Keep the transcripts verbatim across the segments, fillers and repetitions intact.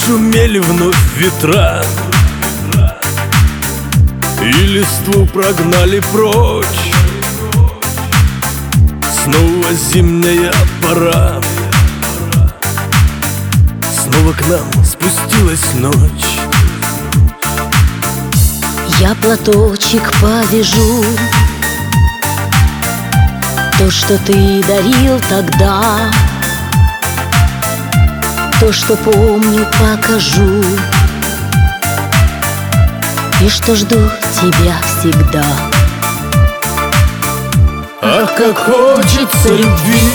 Зашумели вновь ветра, и листву прогнали прочь. Снова зимняя пора, снова к нам спустилась ночь. Я платочек повяжу, то, что ты дарил тогда, то, что помню, покажу, и что жду тебя всегда. Ах, как хочется любви,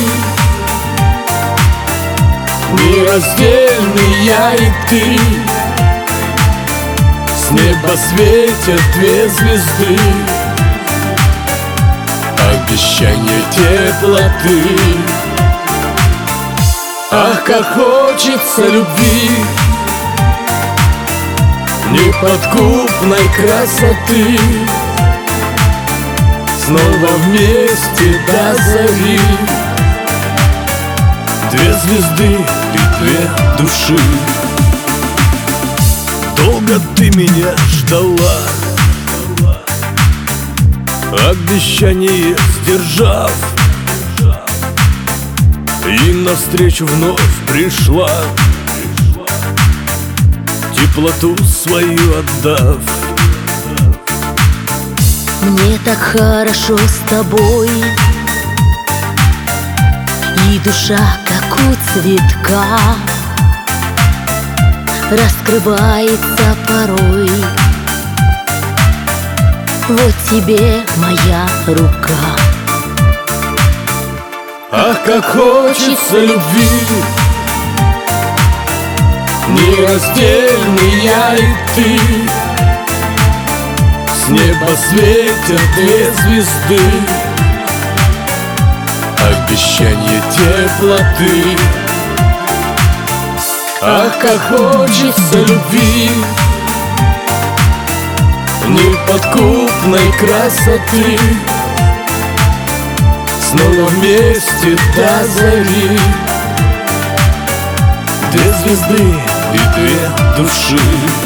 нераздельный я и ты. С неба светят две звезды, обещание теплоты. Ах, как хочется любви, неподкупной красоты. Снова вместе до зари, две звезды и две души. Долго ты меня ждала, обещание сдержав, и навстречу вновь пришла, теплоту свою отдав. Мне так хорошо с тобой, и душа, как у цветка, раскрывается порой. Вот тебе моя рука. Ах, как хочется любви, нераздельный я и ты. С неба светят две звезды, обещание теплоты. Ах, как хочется любви, неподкупной красоты. Снова вместе до зари, две звезды и две души.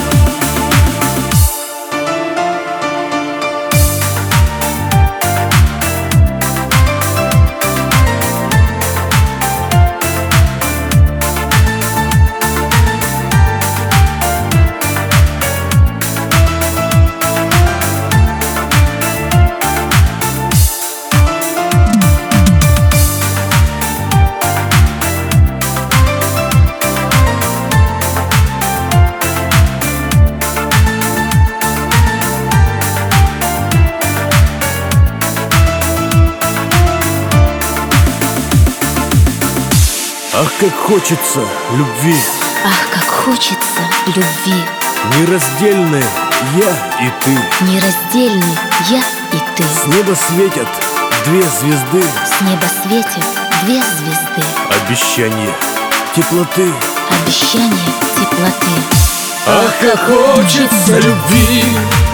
Ах, как хочется любви, Ах, как хочется любви, нераздельные я и ты. нераздельный я и ты. С неба светят две звезды, С неба светят две звезды, обещание теплоты. обещание теплоты. Ах, как хочется любви,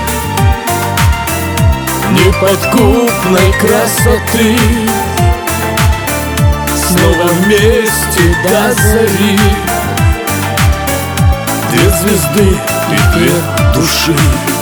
неподкупной красоты. Снова вместе до зари, две звезды и две души.